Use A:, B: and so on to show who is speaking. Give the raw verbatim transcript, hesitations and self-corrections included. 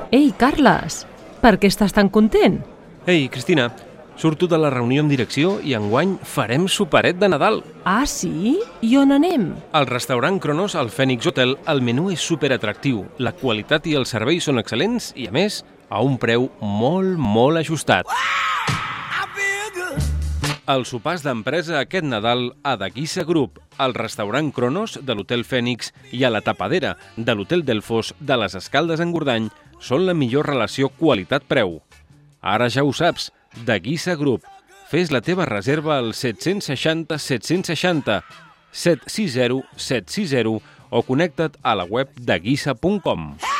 A: Ei, Carles, per què estàs tan content?
B: Ei, Cristina, surto de la reunió amb direcció i enguany farem superet de Nadal.
A: Ah, sí? I on anem?
B: Al restaurant Kronos, al Phoenix Hotel, el menú és superatractiu, la qualitat i els serveis són excel·lents i, a més, a un preu molt, molt ajustat. El sopars d'empresa aquest Nadal a Daguissa Group, al restaurant Kronos de l'Hotel Phoenix i a la tapadera de l'Hotel Delfos de les Escaldes en Gordany són la millor relació qualitat-preu. Ara ja ho saps, Daguissa Group. Fes la teva reserva al set seixanta set seixanta, set sis zero set sis zero o connecta't a la web daguissa punt com.